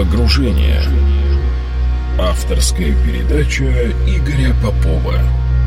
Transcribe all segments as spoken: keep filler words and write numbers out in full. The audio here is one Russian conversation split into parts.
Погружение. Авторская передача Игоря Попова.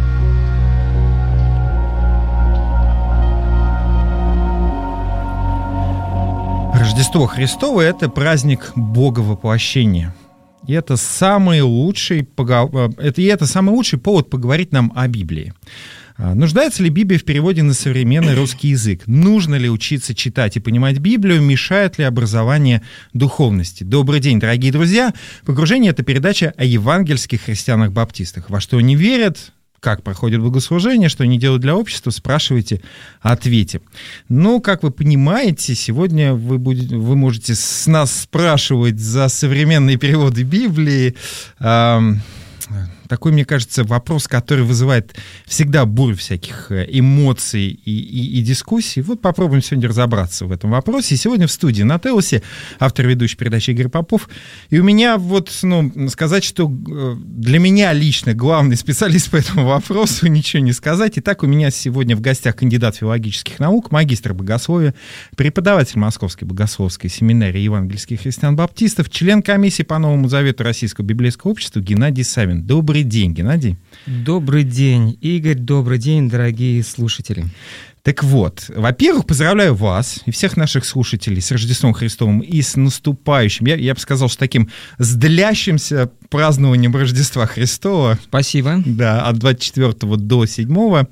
Рождество Христово – это праздник Бога воплощения. И это самый лучший, это, и это самый лучший повод поговорить нам о Библии. Нуждается ли Библия в переводе на современный русский язык? Нужно ли учиться читать и понимать Библию? Мешает ли образование духовности? Добрый день, дорогие друзья! «Погружение» — это передача о евангельских христианах-баптистах. Во что они верят, как проходит богослужение, что они делают для общества, спрашивайте, ответим. Ну, как вы понимаете, сегодня вы, будете, вы можете с нас спрашивать за современные переводы Библии. Эм, такой, мне кажется, вопрос, который вызывает всегда бурю всяких эмоций и, и, и дискуссий. Вот попробуем сегодня разобраться в этом вопросе. И сегодня в студии на Теосе автор ведущей передачи Игорь Попов. И у меня вот, ну, сказать, что для меня лично главный специалист по этому вопросу, ничего не сказать. Итак, у меня сегодня в гостях кандидат филологических наук, магистр богословия, преподаватель Московской богословской семинарии евангельских христиан-баптистов, член комиссии по Новому Завету Российского библейского общества Геннадий Савин. Добрый день, Геннадий. Добрый день, Игорь. Добрый день, дорогие слушатели. Так вот, во-первых, поздравляю вас и всех наших слушателей с Рождеством Христовым и с наступающим, я, я бы сказал, что таким с длящимся празднованием Рождества Христова. Спасибо. Да, от двадцать четвёртого до седьмого.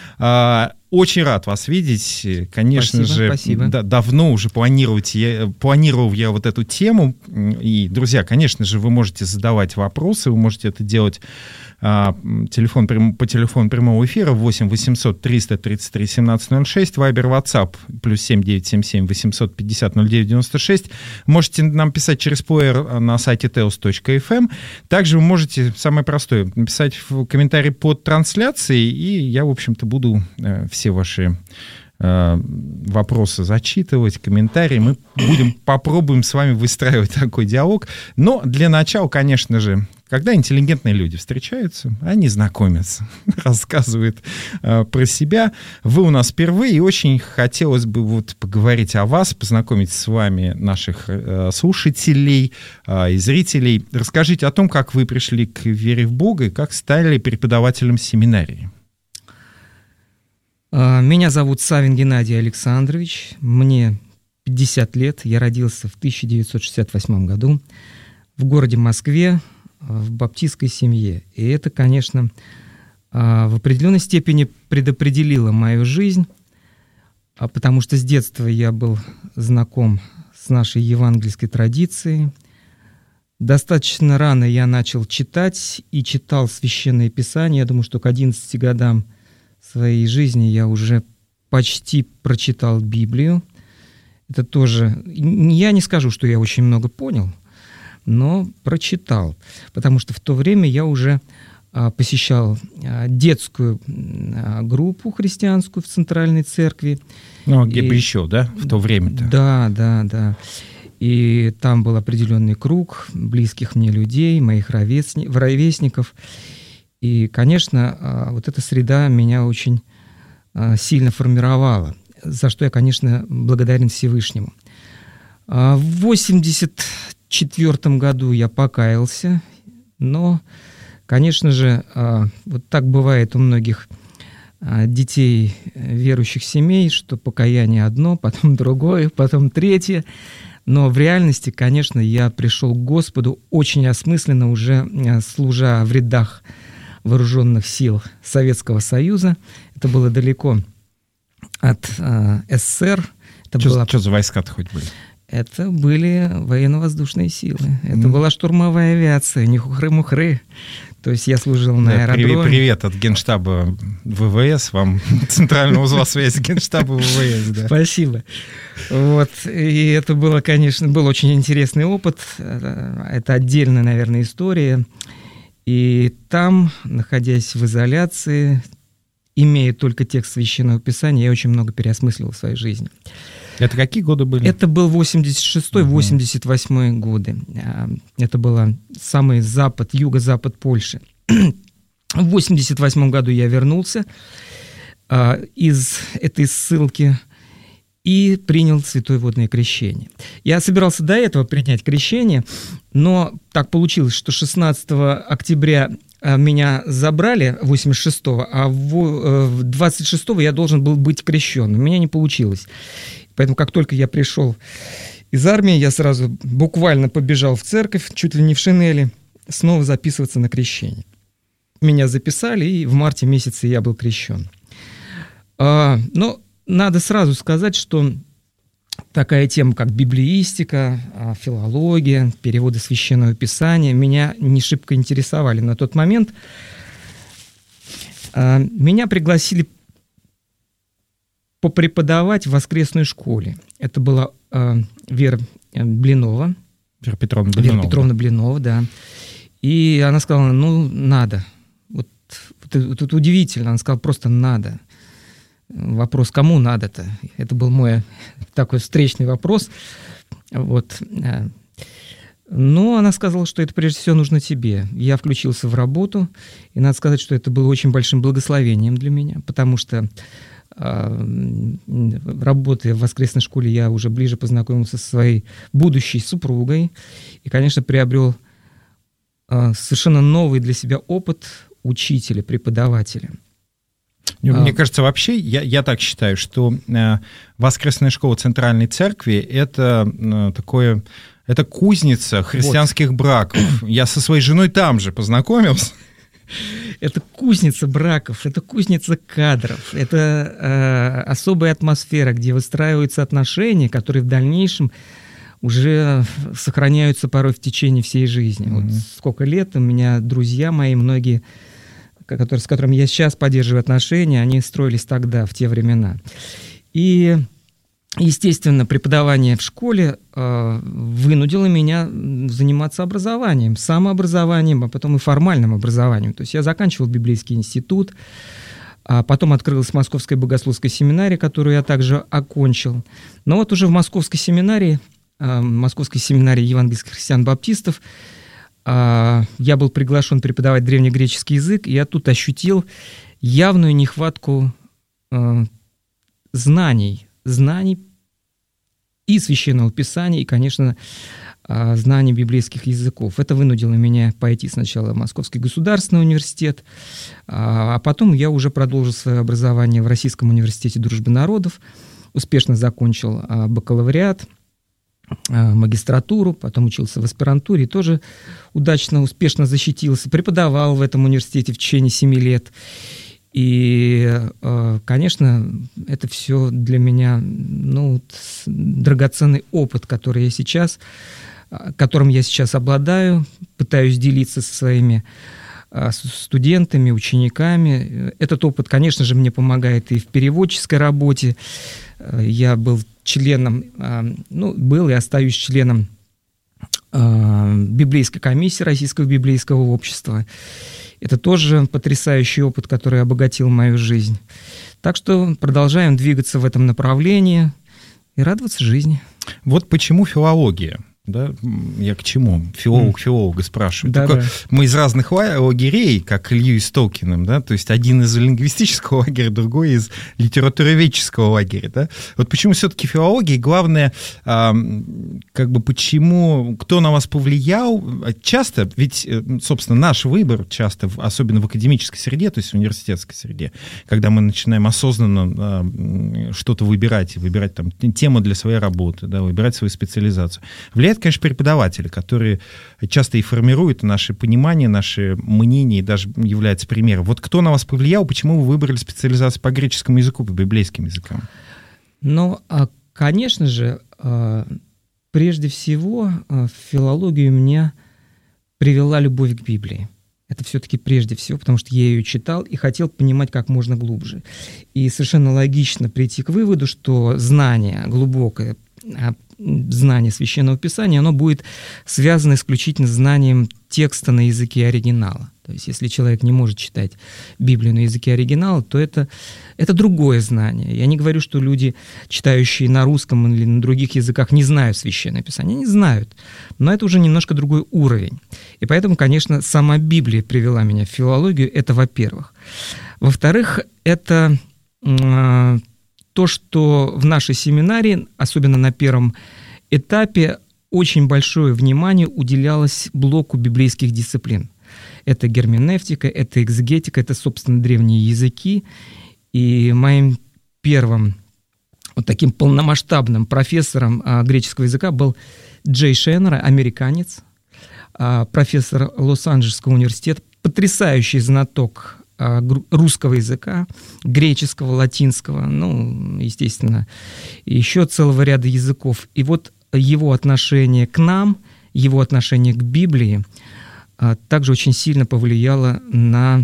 Очень рад вас видеть. Конечно спасибо, же, спасибо. Да, давно уже планируете, планировал я вот эту тему. И, друзья, конечно же, вы можете задавать вопросы, вы можете это делать а, телефон, по телефону прямого эфира восемь восемьсот триста тридцать три семнадцать ноль шесть, Вайбер, WhatsApp плюс семь девятьсот семьдесят семь восемьсот пятьдесят ноль девять девяносто шесть. Можете нам писать через плеер на сайте теос точка эф эм. Также вы можете, самое простое, написать в комментарии под трансляцией, и я, в общем-то, буду э, все ваши э, вопросы зачитывать, комментарии. Мы будем, попробуем с вами выстраивать такой диалог. Но для начала, конечно же, когда интеллигентные люди встречаются, они знакомятся, рассказывают э, про себя. Вы у нас впервые, и очень хотелось бы вот поговорить о вас, познакомить с вами наших э, слушателей э, и зрителей. Расскажите о том, как вы пришли к вере в Бога и как стали преподавателем семинарии. Меня зовут Савин Геннадий Александрович. Мне пятьдесят лет. Я родился в тысяча девятьсот шестьдесят восьмом году в городе Москве, в баптистской семье. И это, конечно, в определенной степени предопределило мою жизнь, потому что с детства я был знаком с нашей евангельской традицией. Достаточно рано я начал читать и читал Священное Писание. Я думаю, что к одиннадцати годам своей жизни я уже почти прочитал Библию. Это тоже... Я не скажу, что я очень много понял, но прочитал, потому что в то время я уже а, посещал а, детскую а, группу христианскую в Центральной Церкви. Ну, где бы еще, да, в то время-то? Да, да, да. И там был определенный круг близких мне людей, моих ровесни, ровесников. И, конечно, а, вот эта среда меня очень а, сильно формировала, за что я, конечно, благодарен Всевышнему. А, в восемьдесят четвёртом году я покаялся, но, конечно же, вот так бывает у многих детей верующих семей, что покаяние одно, потом другое, потом третье. Но в реальности, конечно, я пришел к Господу очень осмысленно, уже служа в рядах вооруженных сил Советского Союза. Это было далеко от эс эс эс эр. Это что, было... что за войска-то хоть были? Это были военно-воздушные силы. Это mm. была штурмовая авиация, не хухры-мухры. То есть я служил на да, аэродроме. Привет, привет от Генштаба ВВС, вам центрального узла связи Генштаба ВВС. Да. Спасибо. Вот. И это было, конечно, был очень интересный опыт. Это отдельная, наверное, история. И там, находясь в изоляции, имея только текст Священного Писания, я очень много переосмыслил в своей жизни. Это какие годы были? Это был восемьдесят шестой восемьдесят восьмой годы. Это был самый запад, юго-запад Польши. В восемьдесят восьмом году я вернулся из этой ссылки и принял святое водное крещение. Я собирался до этого принять крещение, но так получилось, что шестнадцатого октября меня забрали, восемьдесят шестого, а в двадцать шестого я должен был быть крещен. У меня не получилось. Поэтому как только я пришел из армии, я сразу буквально побежал в церковь, чуть ли не в шинели, снова записываться на крещение. Меня записали, и в марте месяце я был крещен. А, но надо сразу сказать, что такая тема, как библеистика, филология, переводы священного писания, меня не шибко интересовали на тот момент. А, меня пригласили попреподавать в воскресной школе. Это была э, Вера Блинова. Вера Петровна Блинова. Вера Петровна Блинова, да. И она сказала, ну, надо. Вот, вот, вот удивительно. Она сказала, просто надо. Вопрос, кому надо-то? Это был мой такой встречный вопрос. Вот. Но она сказала, что это прежде всего нужно тебе. Я включился в работу, и надо сказать, что это было очень большим благословением для меня, потому что работая в воскресной школе, я уже ближе познакомился со своей будущей супругой и, конечно, приобрел совершенно новый для себя опыт учителя, преподавателя. Мне кажется, вообще, я, я так считаю, что э, воскресная школа Центральной Церкви — это э, такое, это кузница христианских вот. браков. Я со своей женой там же познакомился. Это кузница браков, это кузница кадров, это э, особая атмосфера, где выстраиваются отношения, которые в дальнейшем уже сохраняются порой в течение всей жизни. Mm-hmm. Вот сколько лет у меня друзья мои, многие, которые, с которыми я сейчас поддерживаю отношения, они строились тогда, в те времена. И, естественно, преподавание в школе э, вынудило меня заниматься образованием, самообразованием, а потом и формальным образованием. То есть я заканчивал библейский институт, а потом открылась Московская богословская семинария, которую я также окончил. Но вот уже в Московской семинарии, э, Московской семинарии евангельских христиан-баптистов, э, я был приглашен преподавать древнегреческий язык, и я тут ощутил явную нехватку э, знаний, знаний и Священного Писания, и, конечно, знаний библейских языков. Это вынудило меня пойти сначала в Московский государственный университет, а потом я уже продолжил свое образование в Российском университете дружбы народов, успешно закончил бакалавриат, магистратуру, потом учился в аспирантуре, тоже удачно, успешно защитился, преподавал в этом университете в течение семи лет. И, конечно, это все для меня, ну, драгоценный опыт, который я сейчас, которым я сейчас обладаю, пытаюсь делиться со своими студентами, учениками. Этот опыт, конечно же, мне помогает и в переводческой работе. Я был членом, ну, был и остаюсь членом библейской комиссии Российского библейского общества. Это тоже потрясающий опыт, который обогатил мою жизнь. Так что продолжаем двигаться в этом направлении и радоваться жизни. Вот почему филология? Да? Я к чему? Филолог филолога спрашиваю. Да, Только да. Мы из разных лагерей, как Льюис Толкиным, да? То есть один из лингвистического лагеря, другой из литературоведческого лагеря. Да? Вот почему все-таки филология? И главное, а, как бы почему, кто на вас повлиял? Часто, ведь, собственно, наш выбор часто, особенно в академической среде, то есть в университетской среде, когда мы начинаем осознанно а, что-то выбирать, выбирать там тему для своей работы, да, выбирать свою специализацию, влияет, конечно, преподаватели, которые часто и формируют наше понимание, наше мнение, и даже являются примером. Вот кто на вас повлиял, почему вы выбрали специализацию по греческому языку, по библейским языкам? Ну, конечно же, прежде всего в филологию меня привела любовь к Библии. Это все-таки прежде всего, потому что я ее читал и хотел понимать как можно глубже. И совершенно логично прийти к выводу, что знание глубокое, знание Священного Писания, оно будет связано исключительно с знанием текста на языке оригинала. То есть если человек не может читать Библию на языке оригинала, то это, это другое знание. Я не говорю, что люди, читающие на русском или на других языках, не знают Священное Писание. Они знают, но это уже немножко другой уровень. И поэтому, конечно, сама Библия привела меня в филологию, это во-первых. Во-вторых, это э, то, что в нашей семинарии, особенно на первом этапе, очень большое внимание уделялось блоку библейских дисциплин. Это герменевтика, это экзегетика, это, собственно, древние языки. И моим первым вот таким полномасштабным профессором а, греческого языка был Джей Шеннер, американец, а, профессор Лос-Анджелесского университета, потрясающий знаток а, русского языка, греческого, латинского, ну, естественно, еще целого ряда языков. И вот его отношение к нам, его отношение к Библии а, также очень сильно повлияло на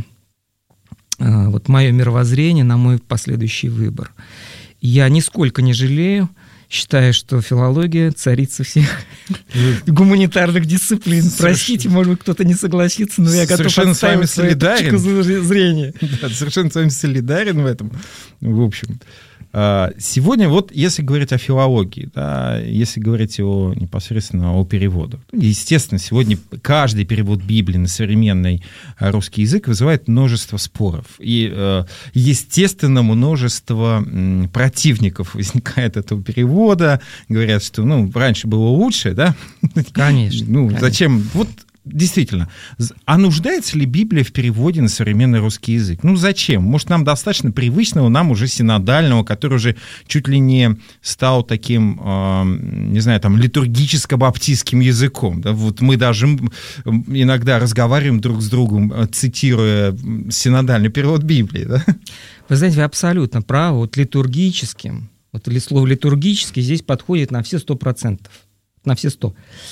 а, вот, мое мировоззрение, на мой последующий выбор. Я нисколько не жалею, считаю, что филология царица всех гуманитарных дисциплин. Простите, может быть, кто-то не согласится, но я готов отставить свою точку зрения. Да, совершенно с вами солидарен в этом. В общем, сегодня вот, если говорить о филологии, да, если говорить о, непосредственно о переводах, естественно, сегодня каждый перевод Библии на современный русский язык вызывает множество споров. И, естественно, множество противников возникает этого перевода. Говорят, что ну, раньше было лучше, да? Конечно. Ну, конечно. Зачем? Вот действительно, а нуждается ли Библия в переводе на современный русский язык? Ну, зачем? Может, нам достаточно привычного, нам уже синодального, который уже чуть ли не стал таким, э, не знаю, там, литургическо-баптистским языком. Да? Вот мы даже иногда разговариваем друг с другом, цитируя синодальный перевод Библии. Да? Вы знаете, вы абсолютно правы. Вот литургическим, вот слово литургический здесь подходит на все сто процентов. На все сто.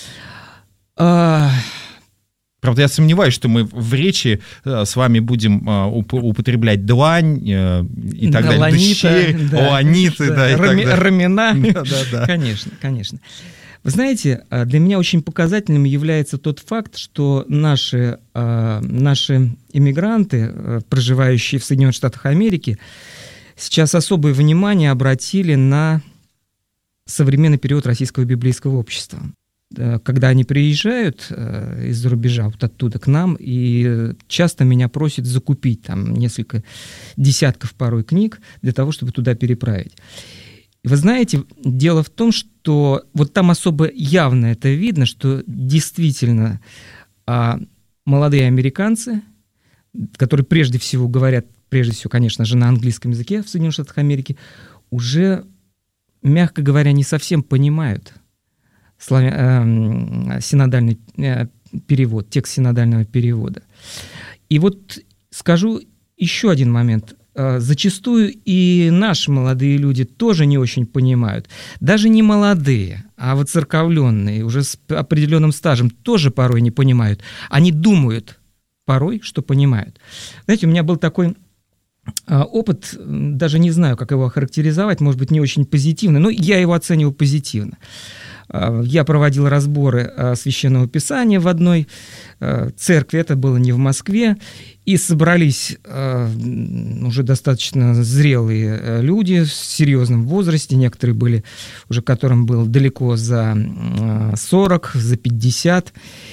А... Правда, я сомневаюсь, что мы в речи с вами будем употреблять длань и так далее, дщерь, ланиты, да, и Рами, так далее. Рамена. Да, да, да. Конечно, конечно. Вы знаете, для меня очень показательным является тот факт, что наши, наши иммигранты, проживающие в Соединенных Штатах Америки, сейчас особое внимание обратили на современный период Российского библейского общества. Когда они приезжают э, из-за рубежа, вот оттуда к нам, и часто меня просят закупить там несколько десятков порой книг для того, чтобы туда переправить. И вы знаете, дело в том, что вот там особо явно это видно, что действительно э, молодые американцы, которые прежде всего говорят, прежде всего, конечно же, на английском языке в Соединенных Штатах Америки, уже, мягко говоря, не совсем понимают Славя... э, синодальный э, перевод, текст синодального перевода. И вот скажу еще один момент. Э, зачастую и наши молодые люди тоже не очень понимают. Даже не молодые, а воцерковленные, уже с определенным стажем, тоже порой не понимают. Они думают порой, что понимают. Знаете, у меня был такой э, опыт, даже не знаю, как его охарактеризовать, может быть, не очень позитивный, но я его оценивал позитивно. Я проводил разборы Священного Писания в одной церкви, это было не в Москве, и собрались уже достаточно зрелые люди в серьезном возрасте, некоторые были уже, которым было далеко за сорок, за пятьдесят,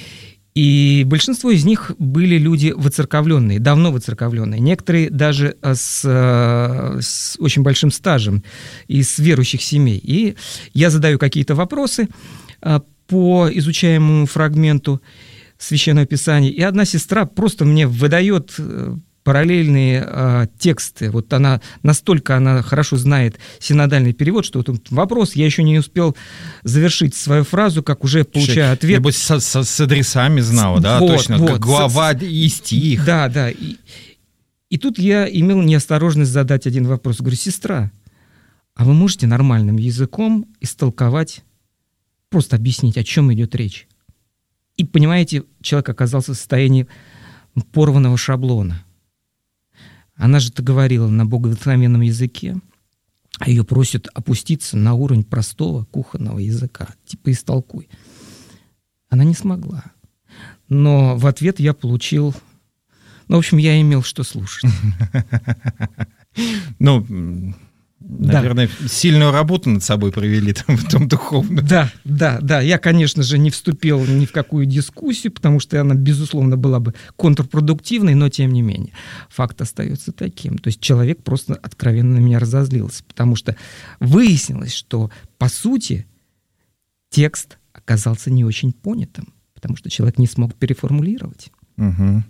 и большинство из них были люди воцерковленные, давно воцерковленные, некоторые даже с, с очень большим стажем из верующих семей. И я задаю какие-то вопросы по изучаемому фрагменту Священного Писания, и одна сестра просто мне выдает параллельные э, тексты. Вот она настолько она хорошо знает синодальный перевод, что вот вопрос, я еще не успел завершить свою фразу, как уже получаю ответ. Небось, с, с, с адресами знала, да, вот, точно, вот, как глава с, и стих. Да, да. И, и тут я имел неосторожность задать один вопрос. Говорю, сестра, а вы можете нормальным языком истолковать, просто объяснить, о чем идет речь? И, понимаете, человек оказался в состоянии порванного шаблона. Она же-то говорила на богодухновенном языке, а ее просят опуститься на уровень простого кухонного языка, типа истолкуй. Она не смогла. Но в ответ я получил... Ну, в общем, я имел что слушать. Ну, Наверное, да. Сильную работу над собой провели там, в том духовном. Да, да, да. Я, конечно же, не вступил ни в какую дискуссию, потому что она, безусловно, была бы контрпродуктивной, но тем не менее. Факт остается таким. То есть человек просто откровенно на меня разозлился, потому что выяснилось, что, по сути, текст оказался не очень понятым, потому что человек не смог переформулировать. Угу.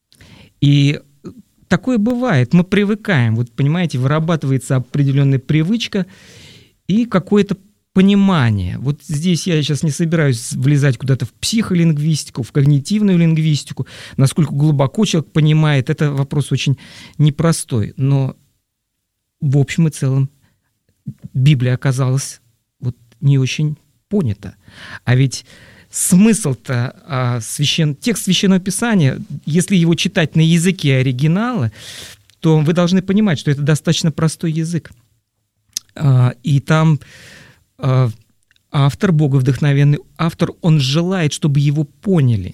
И такое бывает. Мы привыкаем. Вот, понимаете, вырабатывается определенная привычка и какое-то понимание. Вот здесь я сейчас не собираюсь влезать куда-то в психолингвистику, в когнитивную лингвистику. Насколько глубоко человек понимает, это вопрос очень непростой. Но в общем и целом Библия оказалась вот не очень понята. А ведь смысл-то, а, священ... текст Священного Писания, если его читать на языке оригинала, то вы должны понимать, что это достаточно простой язык. А, и там а, автор, боговдохновенный автор, он желает, чтобы его поняли.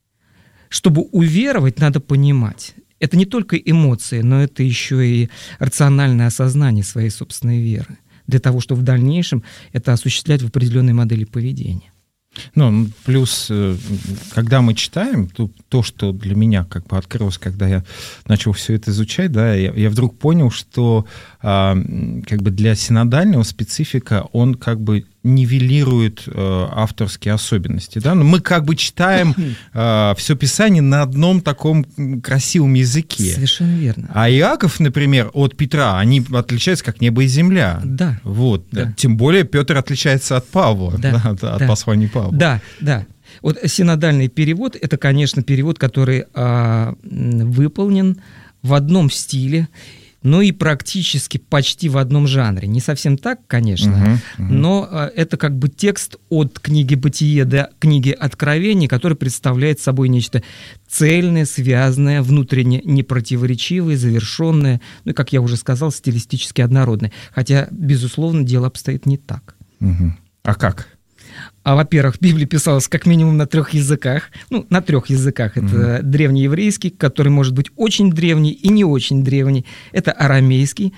Чтобы уверовать, надо понимать. Это не только эмоции, но это еще и рациональное осознание своей собственной веры, для того, чтобы в дальнейшем это осуществлять в определенной модели поведения. Ну, плюс, когда мы читаем, то, то, что для меня как бы открылось, когда я начал все это изучать, да, я, я вдруг понял, что а, как бы для синодального специфика он как бы нивелирует э, авторские особенности. Да? Но мы как бы читаем э, все Писание на одном таком красивом языке. Совершенно верно. А Иаков, например, от Петра, они отличаются как небо и земля. Да. Вот. Да. Тем более Петр отличается от Павла, да. Да, от, да. от послания Павла. Да, да. Вот синодальный перевод — это, конечно, перевод, который а, выполнен в одном стиле, но и практически почти в одном жанре. Не совсем так, конечно, uh-huh, uh-huh. но а, это как бы текст от книги «Бытие» до книги «Откровение», который представляет собой нечто цельное, связанное, внутренне непротиворечивое, завершенное, ну и, как я уже сказал, стилистически однородное. Хотя, безусловно, дело обстоит не так. Uh-huh. А как? А, во-первых, Библия писалась как минимум на трех языках. Ну, на трех языках. Это mm-hmm. древнееврейский, который может быть очень древний и не очень древний. Это арамейский.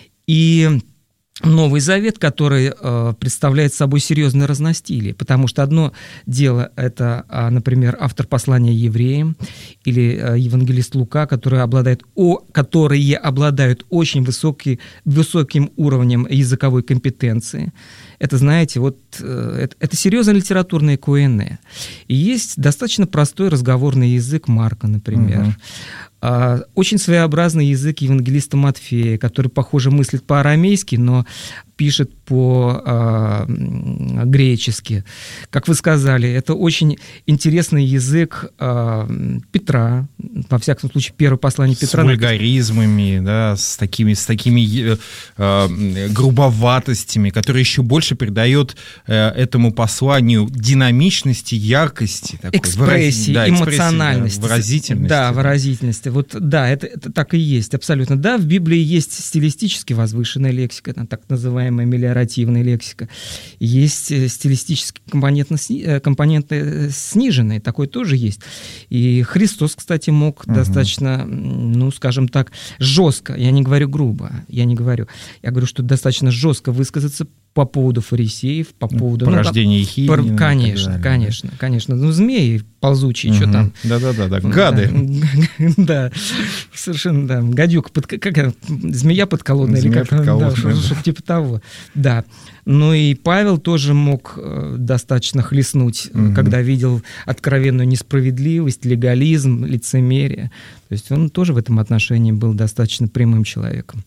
И Новый Завет, который э, представляет собой серьезное разностилие. Потому что одно дело — это, э, например, автор послания евреям или э, евангелист Лука, которые обладают, о, которые обладают очень высокий, высоким уровнем языковой компетенции. Это, знаете, вот э, это, это серьезное литературное куэне. И есть достаточно простой разговорный язык Марка, например. Uh-huh. Uh, очень своеобразный язык евангелиста Матфея, который, похоже, мыслит по-арамейски, но пишет по-гречески. Uh, как вы сказали, это очень интересный язык uh, Петра, во всяком случае, первое послание Петра. С вульгаризмами, да, с такими, с такими uh, грубоватостями, которые еще больше придает uh, этому посланию динамичности, яркости, такой, экспрессии, да, эмоциональности. Да, выразительности. Да, выразительности. Вот, да, это, это так и есть, абсолютно. Да, в Библии есть стилистически возвышенная лексика, так называемая мелиоративная лексика. Есть стилистически компонентно, компоненты сниженные, такое тоже есть. И Христос, кстати, мог угу. достаточно, ну, скажем так, жестко, я не говорю грубо, я не говорю, я говорю, что достаточно жестко высказаться по поводу фарисеев, по поводу... Порождения ну, Ехидны. Пор... Конечно, конечно, конечно. Ну, змеи ползучие, угу. что там. Да-да-да, гады. Да, совершенно, да. Гадюка, под... как змея подколодная или как? Да, что-то типа того. Да. Ну и Павел тоже мог достаточно хлестнуть, когда видел откровенную несправедливость, легализм, лицемерие. То есть он тоже в этом отношении был достаточно прямым человеком.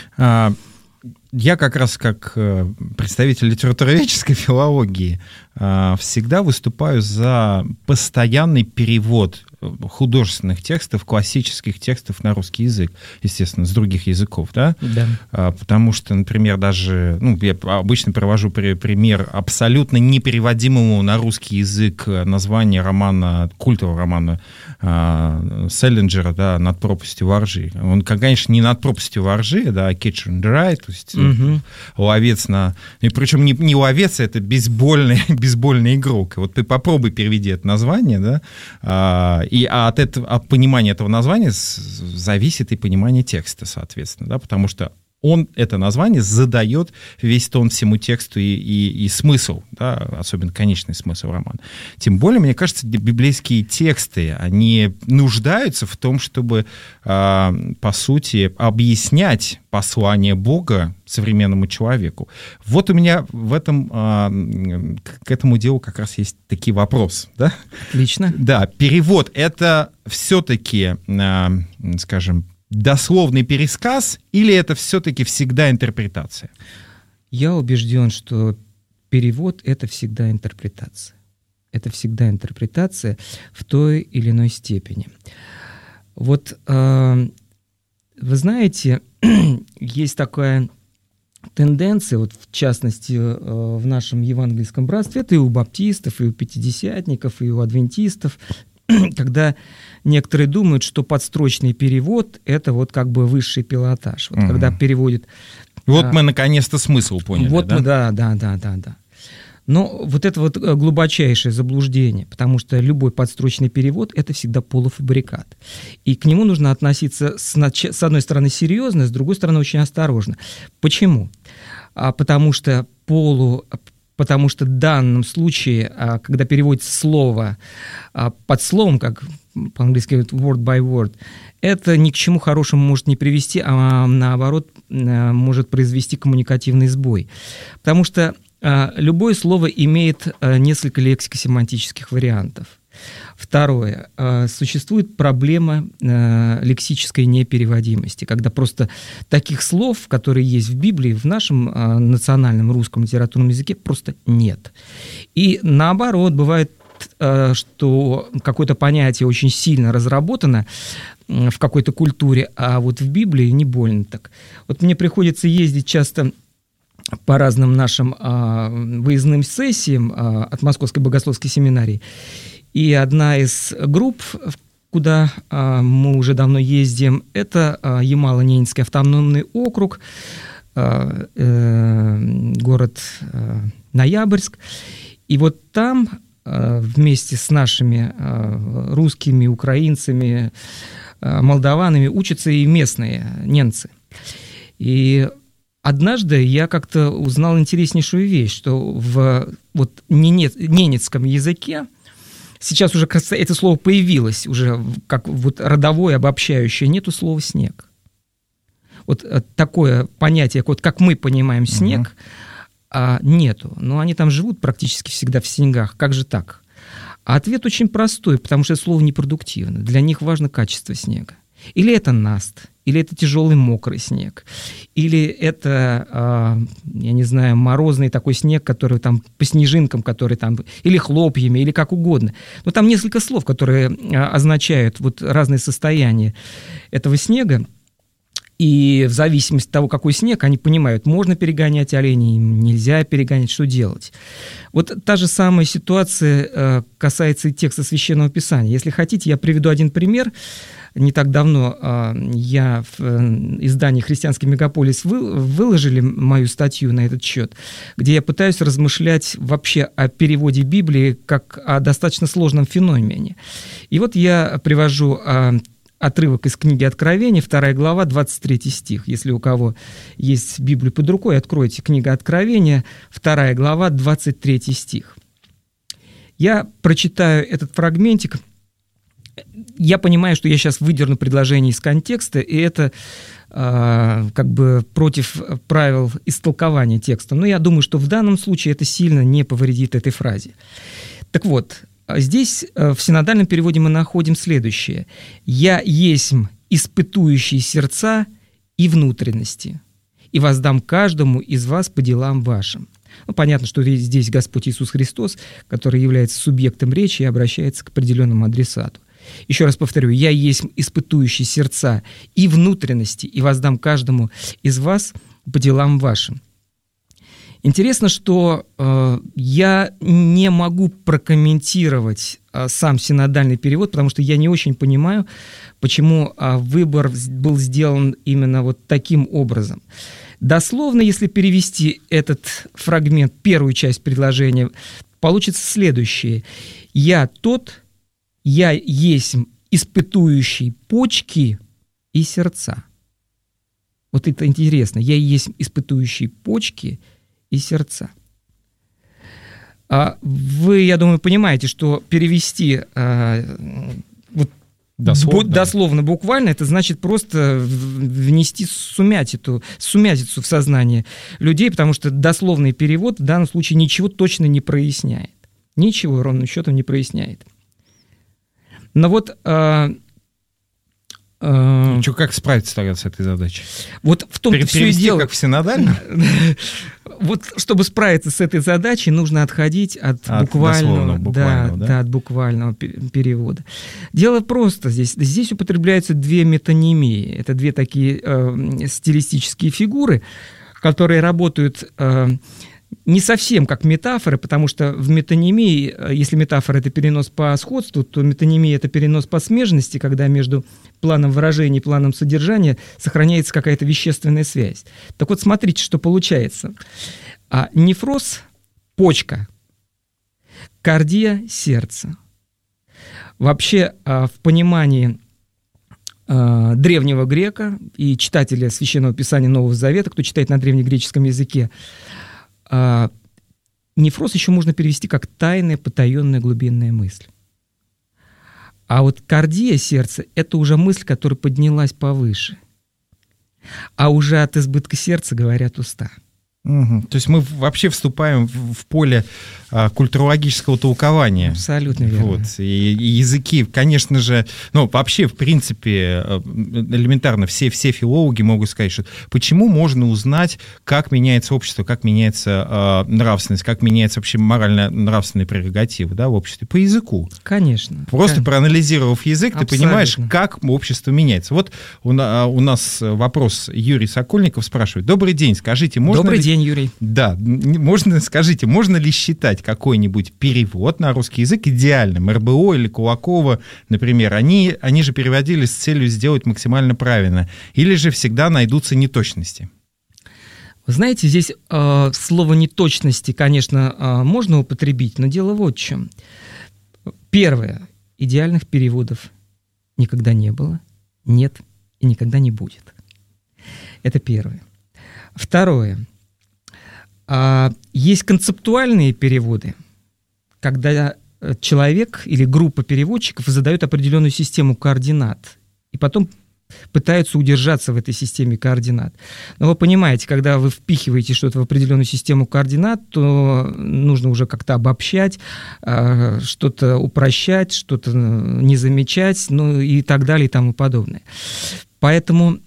Я как раз как представитель литературоведческой филологии всегда выступаю за постоянный перевод художественных текстов, классических текстов на русский язык, естественно, с других языков, да? Да. Потому что, например, даже, ну, я обычно привожу пример абсолютно непереводимому на русский язык названия романа, культового романа Селлинджера, да, «Над пропастью во ржи». Он, конечно, не «Над пропастью во ржи», да, а «Catch and Dry», то есть угу. ловец на... И причем не, не ловец, это бейсбольный, бейсбольный игрок. Вот ты попробуй переведи это название, да, и от, этого, от понимания этого названия зависит и понимание текста, соответственно, да, потому что он, это название, задает весь тон всему тексту и, и, и смысл, да, особенно конечный смысл романа. Тем более, мне кажется, библейские тексты, они нуждаются в том, чтобы, э, по сути, объяснять послание Бога современному человеку. Вот у меня в этом, э, к этому делу как раз есть такие вопросы. Да? Отлично. Да, перевод — это все-таки, э, скажем, дословный пересказ, или это все-таки всегда интерпретация? Я убежден, что перевод — это всегда интерпретация. Это всегда интерпретация в той или иной степени. Вот э, вы знаете, есть такая тенденция, вот в частности э, в нашем евангельском братстве, это и у баптистов, и у пятидесятников, и у адвентистов, когда некоторые думают, что подстрочный перевод — это вот как бы высший пилотаж. Вот mm-hmm. когда переводят... Вот а, мы наконец-то смысл поняли, вот да? Мы, да, да, да, да, да. Но вот это вот глубочайшее заблуждение, потому что любой подстрочный перевод — это всегда полуфабрикат. И к нему нужно относиться с, с одной стороны серьезно, с другой стороны очень осторожно. Почему? А, потому что полу... Потому что в данном случае, когда переводится слово под словом, как по-английски говорят word by word, это ни к чему хорошему может не привести, а наоборот может произвести коммуникативный сбой. Потому что любое слово имеет несколько лексико-семантических вариантов. Второе. Существует проблема лексической непереводимости, когда просто таких слов, которые есть в Библии, в нашем национальном русском литературном языке просто нет. И наоборот, бывает, что какое-то понятие очень сильно разработано в какой-то культуре, а вот в Библии не больно так. Вот мне приходится ездить часто по разным нашим выездным сессиям от Московской богословской семинарии. И одна из групп, куда а, мы уже давно ездим, это а, Ямало-Ненецкий автономный округ, а, э, город а, Ноябрьск. И вот там а, вместе с нашими а, русскими, украинцами, а, молдаванами учатся и местные немцы. И однажды я как-то узнал интереснейшую вещь, что в вот, ненецком языке сейчас уже это слово появилось, уже как вот родовое, обобщающее, нету слова «снег». Вот такое понятие, вот как мы понимаем снег, uh-huh. а нету. Но они там живут практически всегда в снегах. Как же так? А ответ очень простой, потому что это слово непродуктивно. Для них важно качество снега. Или это наст, или это тяжелый мокрый снег, или это, я не знаю, морозный такой снег, который там по снежинкам, который там, или хлопьями, или как угодно. Но там несколько слов, которые означают вот разные состояния этого снега. И в зависимости от того, какой снег, они понимают, можно перегонять оленей, нельзя перегонять, что делать. Вот та же самая ситуация касается и текста Священного Писания. Если хотите, я приведу один пример. Не так давно я в издании «Христианский мегаполис» выложили мою статью на этот счет, где я пытаюсь размышлять вообще о переводе Библии как о достаточно сложном феномене. И вот я привожу отрывок из книги Откровения, вторая глава, двадцать третий стих. Если у кого есть Библия под рукой, откройте книгу Откровения, вторая глава, двадцать третий стих. Я прочитаю этот фрагментик. Я понимаю, что я сейчас выдерну предложение из контекста, и это э, как бы против правил истолкования текста. Но я думаю, что в данном случае это сильно не повредит этой фразе. Так вот, здесь в синодальном переводе мы находим следующее. «Я есмь испытующий сердца и внутренности, и воздам каждому из вас по делам вашим». Ну, понятно, что здесь Господь Иисус Христос, который является субъектом речи и обращается к определенному адресату. Еще раз повторю, «Я есть испытующий сердца и внутренности, и воздам каждому из вас по делам вашим». Интересно, что э, я не могу прокомментировать э, сам синодальный перевод, потому что я не очень понимаю, почему э, выбор был сделан именно вот таким образом. Дословно, если перевести этот фрагмент, первую часть предложения, получится следующее. «Я тот, я есть испытующий почки и сердца». Вот это интересно. Я и есть испытующий почки и сердца. А вы, я думаю, понимаете, что перевести а, вот, дословно. дословно, буквально, это значит просто внести сумятицу, сумятицу в сознание людей, потому что дословный перевод в данном случае ничего точно не проясняет. Ничего ровным счетом не проясняет. Но вот... А, а, Что, как справиться тогда с этой задачей? Вот в том-то все и дело. Как в синодальном? Вот чтобы справиться с этой задачей, нужно отходить от, от буквального, буквального, да, да? Да, от буквального перевода. Дело просто здесь. Здесь употребляются две метонимии. Это две такие э, стилистические фигуры, которые работают э, не совсем как метафоры, потому что в метонимии, если метафора — это перенос по сходству, то метонимия — это перенос по смежности, когда между планом выражения и планом содержания сохраняется какая-то вещественная связь. Так вот, смотрите, что получается. А нефроз — почка, кардия — сердце. Вообще, в понимании древнего грека и читателя Священного Писания Нового Завета, кто читает на древнегреческом языке, А, нефроз еще можно перевести как тайная, потаенная, глубинная мысль. А вот кардия, сердце, это уже мысль, которая поднялась повыше. А уже от избытка сердца говорят уста. Угу. То есть мы вообще вступаем в, в поле а, культурологического толкования. Абсолютно верно. Вот. И, и языки, конечно же, ну, вообще, в принципе, элементарно все, все филологи могут сказать, что почему можно узнать, как меняется общество, как меняется а, нравственность, как меняется вообще морально-нравственные прерогативы, да, в обществе, по языку. Конечно. Просто конечно. Проанализировав язык, Абсолютно. Ты понимаешь, как общество меняется. Вот у, у нас вопрос Юрий Сокольников спрашивает. Добрый день, скажите, можно Добрый ли... день, Юрий. Да, можно, скажите, можно ли считать какой-нибудь перевод на русский язык идеальным? эр бэ о или Кулакова, например, они, они же переводили с целью сделать максимально правильно. Или же всегда найдутся неточности? Вы знаете, здесь э, слово «неточности», конечно, э, можно употребить, но дело вот в чем. Первое. Идеальных переводов никогда не было, нет и никогда не будет. Это первое. Второе. А, есть концептуальные переводы, когда человек или группа переводчиков задают определенную систему координат, и потом пытаются удержаться в этой системе координат. Но вы понимаете, когда вы впихиваете что-то в определенную систему координат, то нужно уже как-то обобщать, что-то упрощать, что-то не замечать, ну и так далее и тому подобное. Поэтому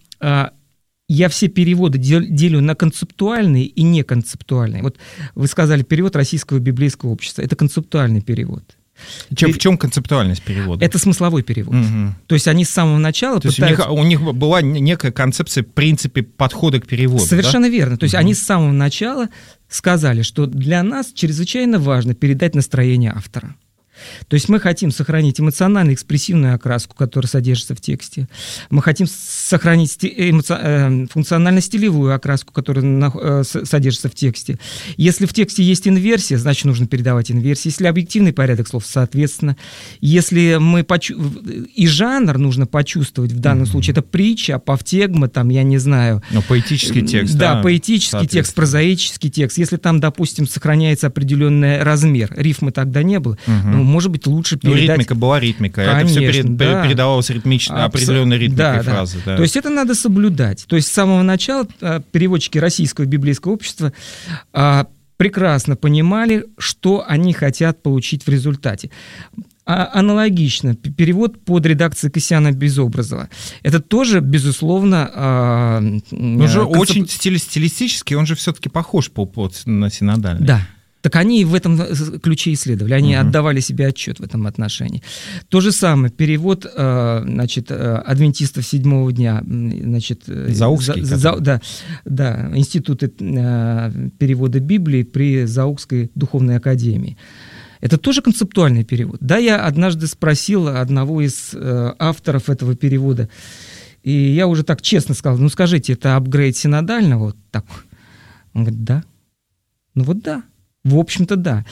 я все переводы делю на концептуальные и неконцептуальные. Вот вы сказали, перевод Российского библейского общества. Это концептуальный перевод. Чем, в чем концептуальность перевода? Это смысловой перевод. Угу. То есть они с самого начала То пытаются... есть у них, у них была некая концепция, в принципе, подхода к переводу. Совершенно да? верно. То есть угу. они с самого начала сказали, что для нас чрезвычайно важно передать настроение автора. То есть мы хотим сохранить эмоционально-экспрессивную окраску, которая содержится в тексте. Мы хотим сохранить эмоци... функционально-стилевую окраску, которая содержится в тексте. Если в тексте есть инверсия, значит, нужно передавать инверсию. Если объективный порядок слов, соответственно. Если мы почу... И жанр нужно почувствовать в данном mm-hmm. случае. Это притча, апофтегма, там, я не знаю. Но поэтический текст. Да, да поэтический текст, прозаический текст. Если там, допустим, сохраняется определенный размер, рифмы тогда не было, mm-hmm. ну, может быть, лучше передать... Ну, ритмика была ритмика. Конечно, это все перед, да. передавалось ритмично, Абс... определенной ритмикой да, фразы. Да. Да. То есть это надо соблюдать. То есть с самого начала переводчики Российского библейского общества а, прекрасно понимали, что они хотят получить в результате. А, аналогично, перевод под редакцией Кассиана Безобразова. Это тоже, безусловно... А, он же концеп... очень стилистически, он же все-таки похож по, по, на синодальный. Да. Так они в этом ключе исследовали, они uh-huh. отдавали себе отчет в этом отношении. То же самое, перевод, значит, адвентистов седьмого дня, значит, Заукский, за, за, да, да, институты перевода Библии при Заукской духовной академии. Это тоже концептуальный перевод. Да, я однажды спросил одного из авторов этого перевода, и я уже так честно сказал, ну скажите, это апгрейд синодального? Вот так. Он говорит, да. Ну вот да. В общем-то, да.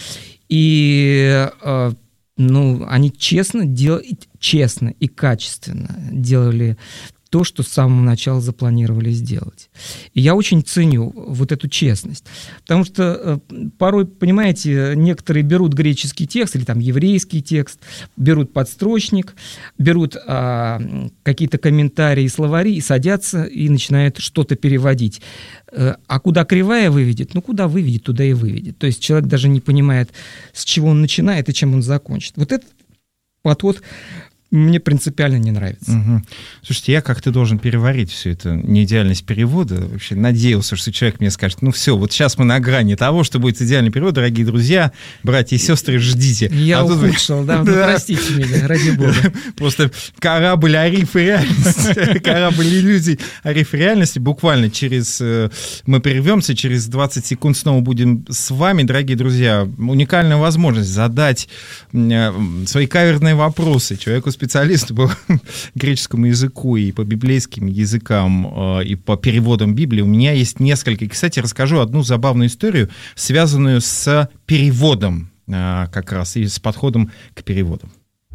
И э, ну, они честно, дел... честно и качественно делали то, что с самого начала запланировали сделать. И я очень ценю вот эту честность. Потому что порой, понимаете, некоторые берут греческий текст или там еврейский текст, берут подстрочник, берут а, какие-то комментарии, словари и садятся и начинают что-то переводить. А куда кривая выведет? Ну, куда выведет, туда и выведет. То есть человек даже не понимает, с чего он начинает и чем он закончит. Вот этот подход мне принципиально не нравится. Угу. Слушайте, я как-то должен переварить всю эту неидеальность перевода. Вообще надеялся, что человек мне скажет, ну все, вот сейчас мы на грани того, что будет идеальный перевод, дорогие друзья, братья и сестры, ждите. Я а ухудшил, тут... да, ну, простите меня, ради бога. Просто корабль Ариф и реальность, корабль иллюзий Ариф и реальности, буквально через, мы прервемся, через двадцать секунд снова будем с вами, дорогие друзья. Уникальная возможность задать свои каверзные вопросы человеку, специалисту по греческому языку и по библейским языкам и по переводам Библии. У меня есть несколько. И, кстати, расскажу одну забавную историю, связанную с переводом как раз и с подходом к переводам.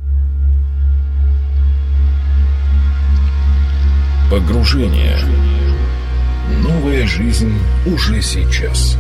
Погружение. Новая жизнь уже сейчас.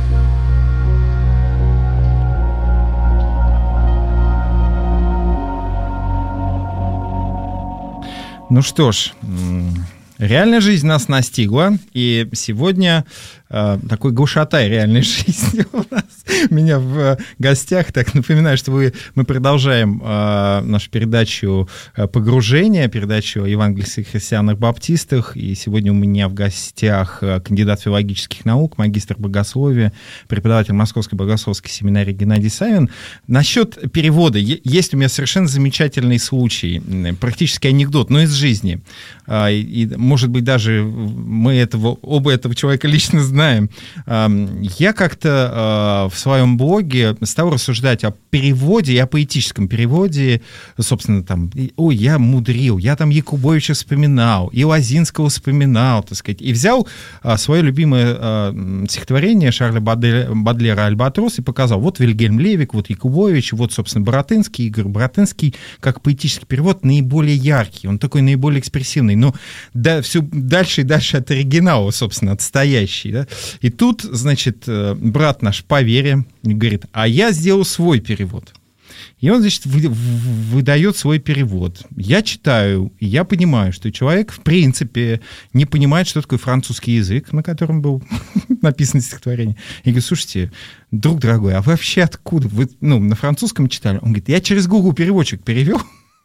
Ну что ж, реальная жизнь нас настигла, и сегодня э, такой гушатай реальной жизни у нас. У меня в гостях, так напоминаю, что вы, мы продолжаем э, нашу передачу «Погружение», передачу о евангельских христианах-баптистах, и сегодня у меня в гостях кандидат филологических наук, магистр богословия, преподаватель Московской богословской семинарии Геннадий Савин. Насчет перевода. Есть у меня совершенно замечательный случай, практически анекдот, но из жизни. И, может быть, даже мы этого, оба этого человека лично знаем. Я как-то в своем блоге стал рассуждать о переводе и о поэтическом переводе. Собственно, там, ой, я мудрил, я там Якубовича вспоминал, и Лозинского вспоминал, так сказать. И взял свое любимое стихотворение Шарля Бодлера «Альбатрос» и показал. Вот Вильгельм Левик, вот Якубович, вот, собственно, Баратынский, Игорь Баратынский, как поэтический перевод, наиболее яркий, он такой наиболее экспрессивный. Но да, все дальше и дальше от оригинала, собственно, отстоящий. Да? И тут, значит, брат наш по вере говорит, а я сделал свой перевод. И он, значит, вы, выдает свой перевод. Я читаю, и я понимаю, что человек, в принципе, не понимает, что такое французский язык, на котором был написано стихотворение. Я говорю, слушайте, друг дорогой, а вы вообще откуда? Вы, ну, на французском читали? Он говорит, я через Google переводчик перевел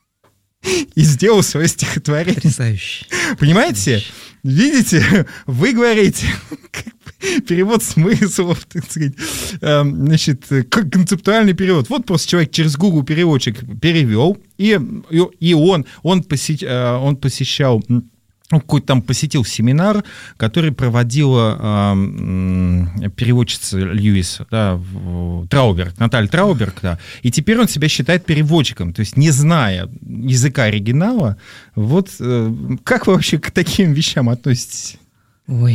и сделал свое стихотворение. Потрясающе. Понимаете? Видите? Вы говорите, перевод смыслов, так сказать, значит, как концептуальный перевод. Вот просто человек через Google переводчик перевел, и, и он, он, посещ, он посещал... Ну, какой-то там посетил семинар, который проводила э, переводчица Льюиса, да, Трауберг, Наталья Трауберг, да, и теперь он себя считает переводчиком, то есть не зная языка оригинала. Вот э, как вы вообще к таким вещам относитесь? Ой,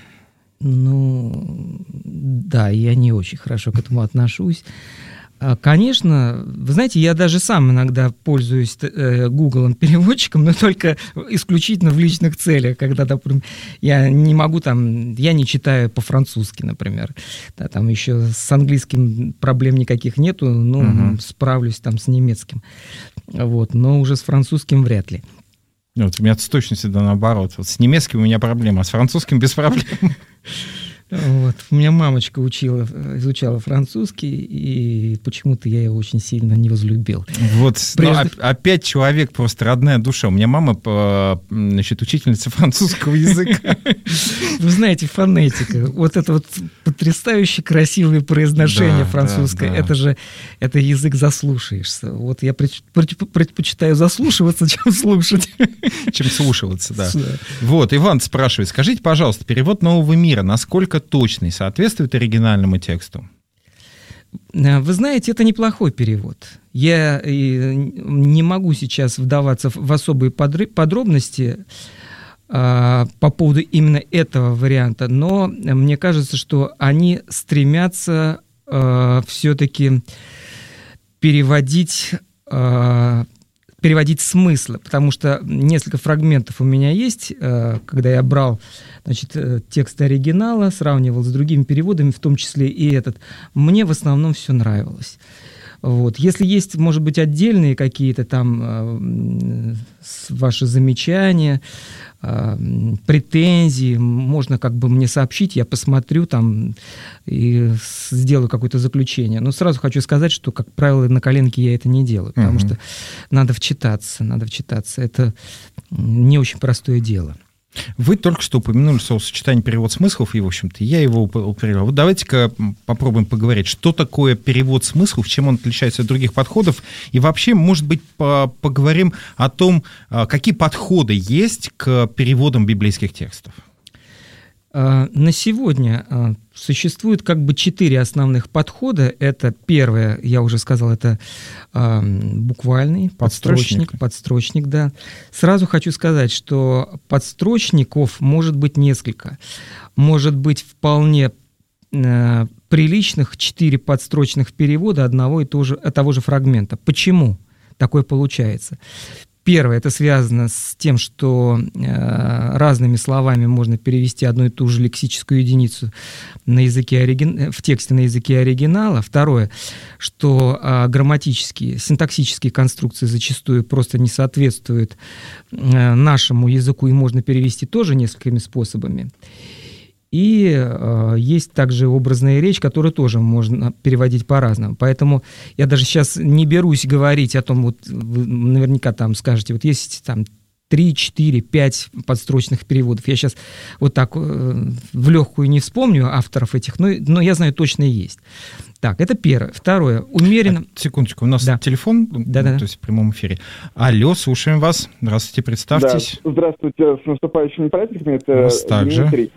ну, да, я не очень хорошо к этому отношусь. Конечно, вы знаете, я даже сам иногда пользуюсь Google переводчиком, но только исключительно в личных целях, когда, допустим, я не могу там, я не читаю по-французски, например, да, там еще с английским проблем никаких нету, ну, uh-huh. справлюсь там с немецким, вот, но уже с французским вряд ли. Вот у меня точно всегда наоборот, вот с немецким у меня проблема, а с французским без проблем. Вот. У меня мамочка учила, изучала французский, и почему-то я его очень сильно не возлюбил. Вот, Прежде... ну, опять человек просто родная душа. У меня мама, значит, учительница французского языка. Вы знаете, фонетика, вот это вот потрясающе красивое произношение да, французское, да, да. это же, это язык заслушаешься. Вот я предпочитаю заслушиваться, чем слушать. Чем слушаться, да. да. Вот, Иван спрашивает, скажите, пожалуйста, перевод «Нового мира» насколько точный, соответствует оригинальному тексту? Вы знаете, это неплохой перевод. Я не могу сейчас вдаваться в особые подробности по поводу именно этого варианта, но мне кажется, что они стремятся все-таки переводить переводить смыслы, потому что несколько фрагментов у меня есть, когда я брал, значит, текст оригинала, сравнивал с другими переводами, в том числе и этот. Мне в основном все нравилось. Вот. Если есть, может быть, отдельные какие-то там ваши замечания, претензии, можно как бы мне сообщить, я посмотрю там и сделаю какое-то заключение. Но сразу хочу сказать, что, как правило, на коленке я это не делаю, потому uh-huh. что надо вчитаться, надо вчитаться. Это не очень простое дело. Вы только что упомянули словосочетание «перевод смыслов», и, в общем-то, я его употреблял. Вот давайте-ка попробуем поговорить, что такое перевод смыслов, чем он отличается от других подходов, и вообще, может быть, поговорим о том, какие подходы есть к переводам библейских текстов. На сегодня существует как бы четыре основных подхода. Это первое, я уже сказал, это буквальный подстрочник, подстрочник, да. Сразу хочу сказать, что подстрочников может быть несколько. Может быть вполне приличных четыре подстрочных перевода одного и того же, того же фрагмента. Почему такое получается? Первое, это связано с тем, что э, разными словами можно перевести одну и ту же лексическую единицу на языке оригин... в тексте на языке оригинала. Второе, что э, грамматические, синтаксические конструкции зачастую просто не соответствуют э, нашему языку, и можно перевести тоже несколькими способами. И э, есть также образная речь, которую тоже можно переводить по-разному. Поэтому я даже сейчас не берусь говорить о том, вот вы наверняка там скажете, вот есть там три, четыре, пять подстрочных переводов. Я сейчас вот так э, в легкую не вспомню авторов этих, но, но я знаю, точно есть. Так, это первое. Второе, умеренно... А, секундочку, у нас да. телефон, да, да, то есть в прямом эфире. Алло, слушаем вас. Здравствуйте, представьтесь. Да. Здравствуйте, с наступающими праздниками. Это Дмитрий.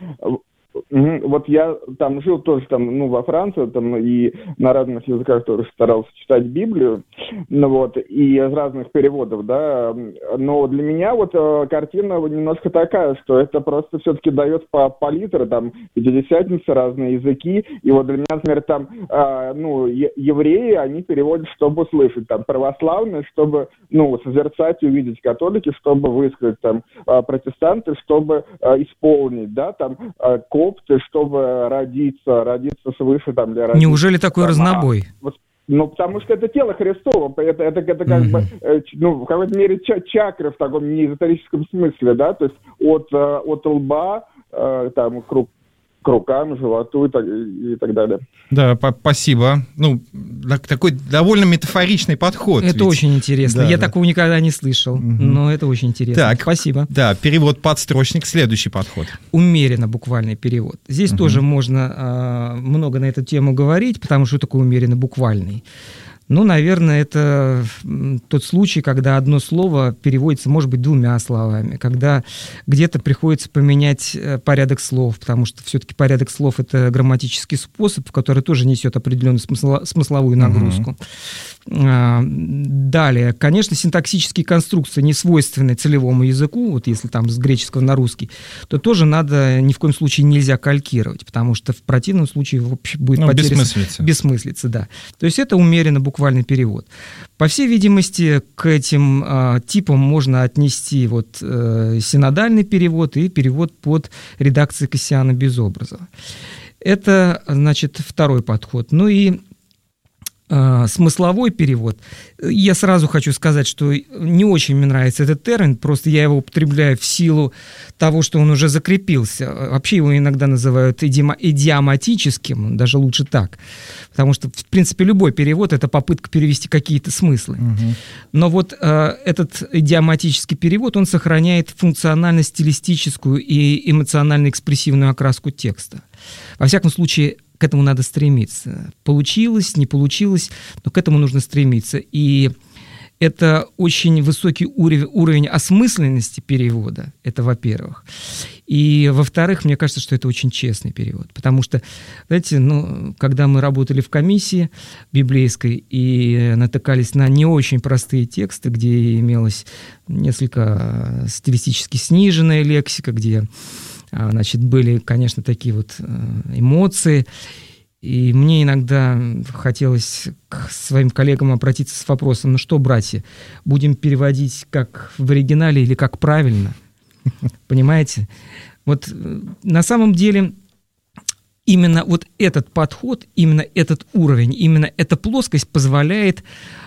Вот я там жил тоже там, ну, во Франции, там, и на разных языках тоже старался читать Библию, ну, вот, и из разных переводов, да, но для меня вот картина немножко такая, что это просто все-таки дает по палитре, там, пятидесятницы, разные языки, и вот для меня, например, там, э, ну, евреи, они переводят, чтобы услышать, там, православные, чтобы, ну, созерцать и увидеть, католики, чтобы высказать, там, протестанты, чтобы э, исполнить, да, там, э, опыты, чтобы родиться, родиться свыше там для родиться. Неужели такой там, разнобой? А, ну, потому что это тело Христово, это, это, это как mm-hmm. бы, ну, в какой-то мере чакры в таком неэзотерическом смысле, да, то есть от, от лба, там, круг, к рукам, животу и так, и так далее. Да, по- спасибо. Ну, такой довольно метафоричный подход. Это ведь очень интересно. Да, Я да. такого никогда не слышал, угу. но это очень интересно. Так, спасибо. Да, перевод подстрочник, следующий подход. Умеренно буквальный перевод. Здесь угу. тоже можно э, много на эту тему говорить, потому что такое умеренно буквальный. Ну, наверное, это тот случай, когда одно слово переводится, может быть, двумя словами, когда где-то приходится поменять порядок слов, потому что все-таки порядок слов — это грамматический способ, который тоже несет определенную смысло- смысловую нагрузку. Uh-huh. Далее, конечно, синтаксические конструкции, не свойственные целевому языку, вот если там с греческого на русский, то тоже надо, ни в коем случае нельзя калькировать, потому что в противном случае вообще будет ну, потеря... бессмыслица. Бессмыслица, да. То есть это умеренно буквальный перевод. По всей видимости, к этим э, типам можно отнести вот, э, синодальный перевод и перевод под редакцией Кассиана Безобразова. Это, значит, второй подход. Ну и э, смысловой перевод. Я сразу хочу сказать, что не очень мне нравится этот термин, просто я его употребляю в силу того, что он уже закрепился. Вообще его иногда называют идиома- идиоматическим, даже лучше так. Потому что, в принципе, любой перевод — это попытка перевести какие-то смыслы. Угу. Но вот э, этот идиоматический перевод, он сохраняет функционально-стилистическую и эмоционально-экспрессивную окраску текста. Во всяком случае, к этому надо стремиться. Получилось, не получилось, но к этому нужно стремиться. И это очень высокий уровень, уровень осмысленности перевода, это во-первых. И во-вторых, мне кажется, что это очень честный перевод. Потому что, знаете, ну, когда мы работали в комиссии библейской и натыкались на не очень простые тексты, где имелась несколько стилистически сниженная лексика, где, значит, были, конечно, такие вот эмоции, И мне иногда хотелось к своим коллегам обратиться с вопросом: ну что, братья, будем переводить как в оригинале или как правильно? Понимаете? Вот на самом деле именно вот этот подход, именно этот уровень, именно эта плоскость позволяет,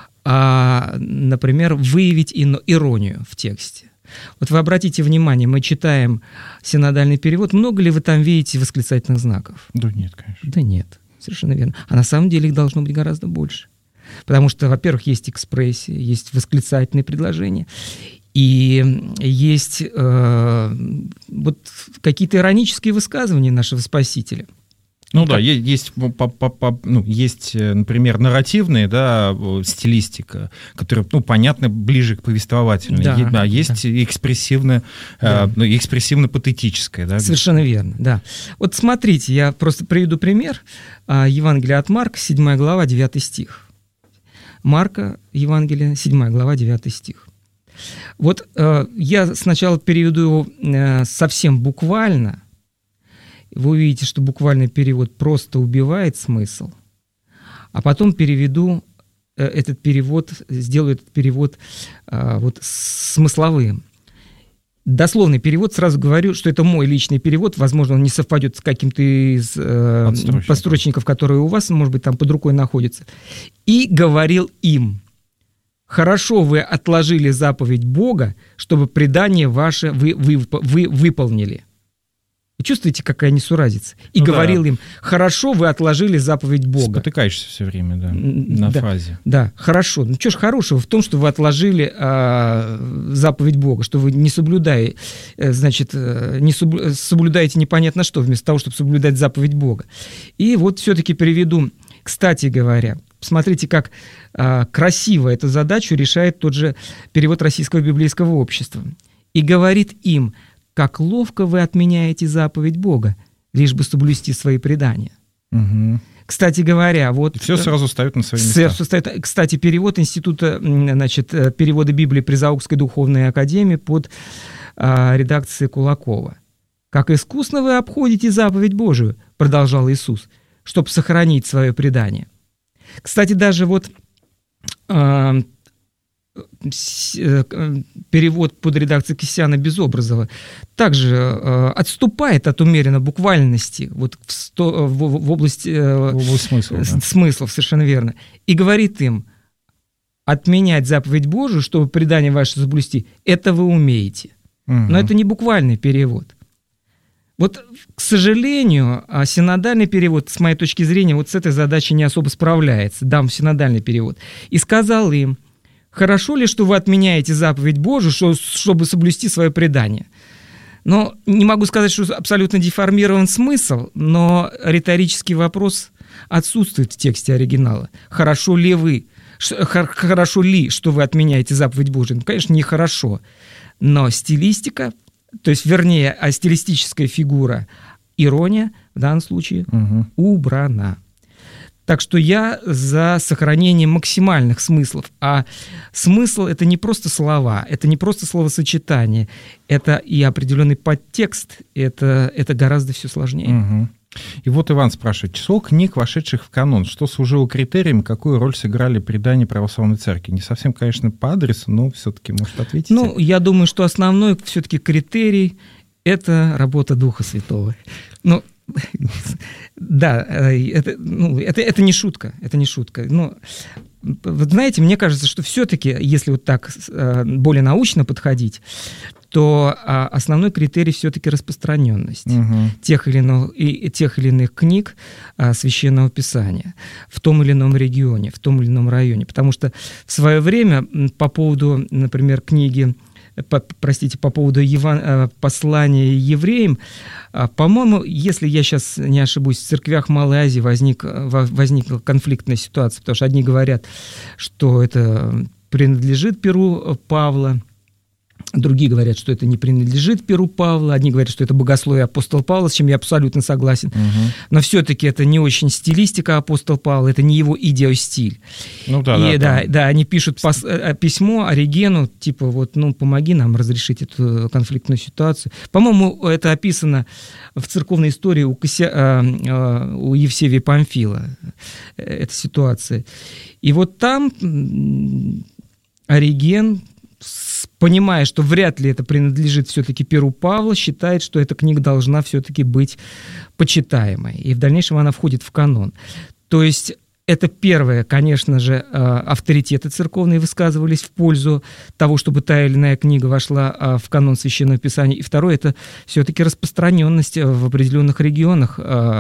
например, выявить иронию в тексте. Вот вы обратите внимание, мы читаем синодальный перевод. Много ли вы там видите восклицательных знаков? Да нет, конечно. Да нет, совершенно верно. А на самом деле их должно быть гораздо больше. Потому что, во-первых, есть экспрессии, есть восклицательные предложения, и есть э, вот какие-то иронические высказывания нашего Спасителя. Ну да, есть, по, по, по, ну, есть, например, нарративная, да, стилистика, которая, ну, понятно, ближе к повествовательной, да, а есть да. экспрессивно, да. э, ну, экспрессивно-патетическая. Да, совершенно верно, да. Вот смотрите, я просто приведу пример. Евангелие от Марка, седьмая глава, девятый стих. Марка, Евангелие, седьмая глава, девятый стих. Вот э, я сначала переведу его э, совсем буквально. Вы увидите, что буквальный перевод просто убивает смысл, а потом переведу э, этот перевод, сделаю этот перевод э, вот смысловым. Дословный перевод, сразу говорю, что это мой личный перевод, возможно, он не совпадет с каким-то из э, подстрочников, которые у вас, может быть, там под рукой находятся. «И говорил им: хорошо вы отложили заповедь Бога, чтобы предание ваше вы, вы, вы выполнили». Вы чувствуете, какая несуразица? И ну говорил да. им: хорошо вы отложили заповедь Бога. Спотыкаешься все время, да, на да, фразе. Да, хорошо. Ну что ж хорошего в том, что вы отложили а, заповедь Бога, что вы не соблюдаете, значит, не соблюдаете непонятно что, вместо того, чтобы соблюдать заповедь Бога. И вот все-таки приведу, кстати говоря, смотрите, как а, красиво эту задачу решает тот же перевод Российского библейского общества. «И говорит им: как ловко вы отменяете заповедь Бога, лишь бы соблюсти свои предания». Угу. Кстати говоря, вот... Все сразу ставят на свои места. Все ставят, кстати, перевод Института, значит, перевода Библии при Заокской духовной академии под а, редакцией Кулакова. «Как искусно вы обходите заповедь Божию», продолжал Иисус, чтобы сохранить свое предание. Кстати, даже вот... А, перевод под редакцией Кисяна Безобразова также э, отступает от умеренно буквальности вот в, сто, в, в область, э, в область смыслов, да. смыслов, совершенно верно, и говорит им: отменять заповедь Божию, чтобы предание ваше соблюсти, это вы умеете. Угу. Но это не буквальный перевод. Вот, к сожалению, синодальный перевод, с моей точки зрения, вот с этой задачей не особо справляется. Дам синодальный перевод. «И сказал им: хорошо ли, что вы отменяете заповедь Божию, чтобы соблюсти свое предание?» Но не могу сказать, что абсолютно деформирован смысл, но риторический вопрос отсутствует в тексте оригинала. Хорошо ли вы, хорошо ли, что вы отменяете заповедь Божию? Ну, конечно, нехорошо. Но стилистика, то есть, вернее, а стилистическая фигура, ирония в данном случае угу. убрана. Так что я за сохранение максимальных смыслов. А смысл — это не просто слова, это не просто словосочетание, это и определенный подтекст, это, это гораздо все сложнее. Угу. И вот Иван спрашивает: число книг, вошедших в канон, что служило критерием, какую роль сыграли предания православной церкви? Не совсем, конечно, по адресу, но все-таки, может, ответите? Ну, я думаю, что основной все-таки критерий — это работа Духа Святого. Ну, да, это, ну, это, это не шутка, это не шутка. Но, вот знаете, мне кажется, что все-таки, если вот так более научно подходить, то основной критерий все-таки распространенность угу. тех, или иных, и, тех или иных книг Священного Писания в том или ином регионе, в том или ином районе. Потому что в свое время по поводу, например, книги По, простите, по поводу Еван... послания евреям, по-моему, если я сейчас не ошибусь, в церквях Малой Азии возник, возникла конфликтная ситуация, потому что одни говорят, что это принадлежит перу Павла, Другие говорят, что это не принадлежит перу Павла, одни говорят, что это богословие апостола Павла, с чем я абсолютно согласен. Угу. Но все-таки это не очень стилистика апостола Павла, это не его идеостиль. Ну да, и, да, да, да, они пишут пос, письмо Оригену, типа вот, ну, помоги нам разрешить эту конфликтную ситуацию. По-моему, это описано в церковной истории у, Кося, у Евсевия Памфила, эта ситуация. И вот там Ориген, понимая, что вряд ли это принадлежит все-таки перу Павла, считает, что эта книга должна все-таки быть почитаемой. И в дальнейшем она входит в канон. То есть это первое, конечно же, авторитеты церковные высказывались в пользу того, чтобы та или иная книга вошла в канон Священного Писания. И второе, это все-таки распространенность в определенных регионах,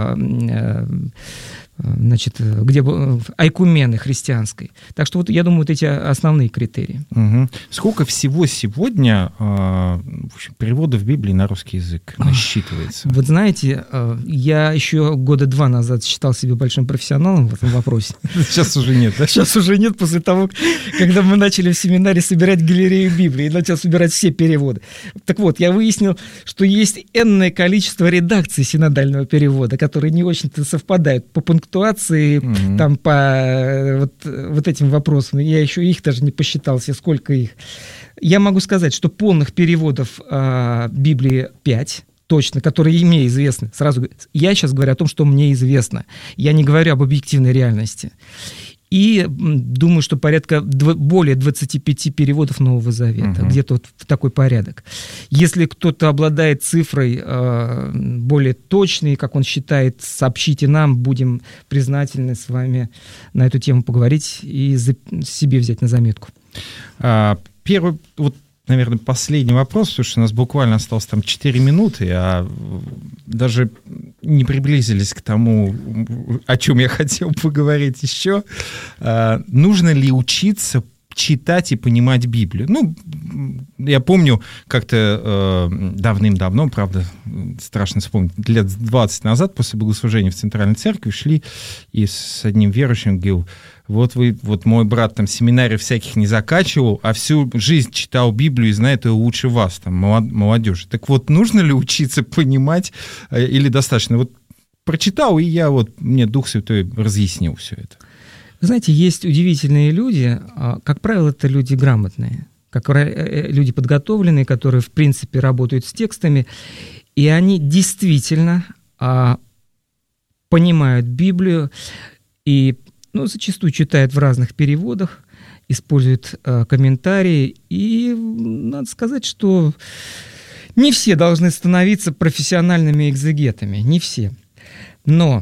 значит, где айкумены христианской. Так что вот я думаю, вот эти основные критерии. Угу. Сколько всего сегодня э, в общем, переводов Библии на русский язык насчитывается? Вот знаете, я еще года два назад считал себя большим профессионалом в этом вопросе. Сейчас уже нет, да? Сейчас уже нет, после того, когда мы начали в семинаре собирать галерею Библии и начал собирать все переводы. Так вот, я выяснил, что есть энное количество редакций синодального перевода, которые не очень-то совпадают по пунктуации, mm-hmm. там по вот, вот этим вопросам. Я еще их даже не посчитал себе, сколько их. Я могу сказать, что полных переводов э, Библии пять, точно, которые мне известны. Сразу я сейчас говорю о том, что мне известно. Я не говорю об объективной реальности. И думаю, что порядка дв- более двадцати пяти переводов Нового Завета, uh-huh. где-то вот в такой порядок. Если кто-то обладает цифрой э, более точной, как он считает, сообщите нам, будем признательны с вами на эту тему поговорить и за- себе взять на заметку. А, первый, вот, наверное, последний вопрос, потому что у нас буквально осталось там четыре минуты, а даже не приблизились к тому, о чем я хотел поговорить еще. А, нужно ли учиться читать и понимать Библию? Ну, я помню, как-то э, давным-давно, правда, страшно вспомнить, лет двадцать назад после богослужения в Центральной Церкви шли и с одним верующим говорил: вот вы, вот мой брат там семинарий всяких не заканчивал, а всю жизнь читал Библию и знает ее лучше вас, там, молодежи. Так вот, нужно ли учиться понимать или достаточно? Вот прочитал, и я вот, мне Дух Святой разъяснил все это. Вы знаете, есть удивительные люди, как правило, это люди грамотные, как люди подготовленные, которые, в принципе, работают с текстами, и они действительно понимают Библию и, ну, зачастую читают в разных переводах, используют комментарии, и надо сказать, что не все должны становиться профессиональными экзегетами, не все. Но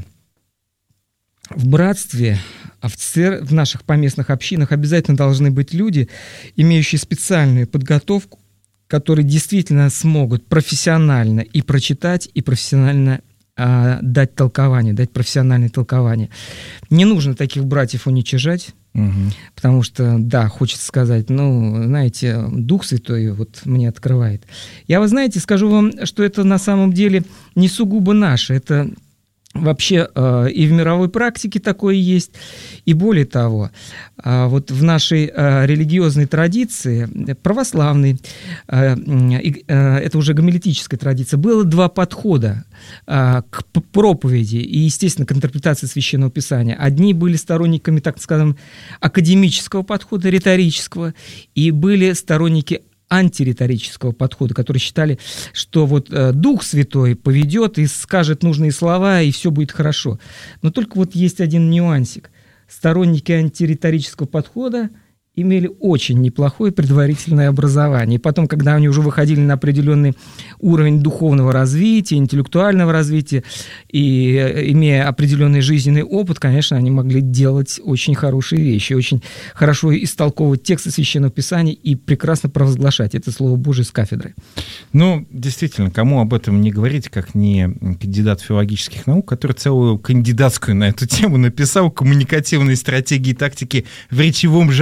в братстве, в, цер... в наших поместных общинах обязательно должны быть люди, имеющие специальную подготовку, которые действительно смогут профессионально и прочитать, и профессионально а, дать толкование, дать профессиональное толкование. Не нужно таких братьев уничижать, угу. потому что, да, хочется сказать, ну, знаете, Дух Святой вот мне открывает. Я, вы знаете, скажу вам, что это на самом деле не сугубо наше, это вообще э, и в мировой практике такое есть, и более того, э, вот в нашей э, религиозной традиции, православной, э, э, это уже гомилетическая традиция, было два подхода э, к проповеди и, естественно, к интерпретации Священного Писания. Одни были сторонниками, так скажем, академического подхода, риторического, и были сторонники антириторического подхода, которые считали, что вот э, Дух Святой поведет и скажет нужные слова, и все будет хорошо. Но только вот есть один нюансик. Сторонники антириторического подхода имели очень неплохое предварительное образование. И потом, когда они уже выходили на определенный уровень духовного развития, интеллектуального развития, и имея определенный жизненный опыт, конечно, они могли делать очень хорошие вещи, очень хорошо истолковывать тексты Священного Писания и прекрасно провозглашать это Слово Божие с кафедры. Ну, действительно, кому об этом не говорить, как не кандидат филологических наук, который целую кандидатскую на эту тему написал «Коммуникативные стратегии и тактики в речевом жанре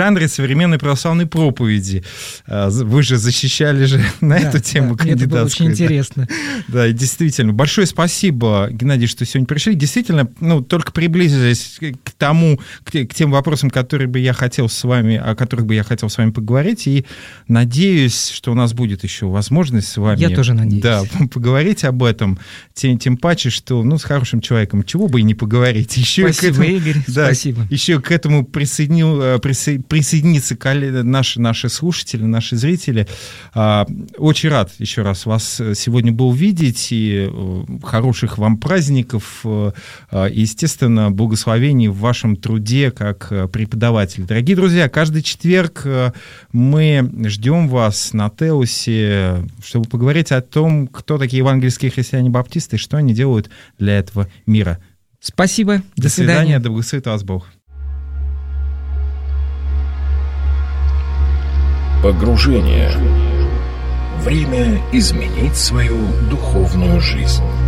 современной православной проповеди. Вы же защищали же на да, эту тему да, кандидатскую. Это было очень да. интересно. Да, и действительно. Большое спасибо, Геннадий, что сегодня пришли. Действительно, ну, только приблизились к тому, к, к тем вопросам, которые бы я хотел с вами, о которых бы я хотел с вами поговорить. И надеюсь, что у нас будет еще возможность с вами... Я тоже надеюсь. Да, поговорить об этом. Тем, тем паче, что, ну, с хорошим человеком чего бы и не поговорить. Еще спасибо, к этому, Игорь, да, спасибо. Еще к этому присоединил, присо, присоединиться наши, наши слушатели, наши зрители. Очень рад еще раз вас сегодня был видеть, и хороших вам праздников, и, естественно, благословений в вашем труде как преподаватель. Дорогие друзья, каждый четверг мы ждем вас на Теусе, чтобы поговорить о том, кто такие евангельские христиане-баптисты и что они делают для этого мира. Спасибо. До, До свидания. свидания. Да благословит вас Бог. Погружение. Время изменить свою духовную жизнь.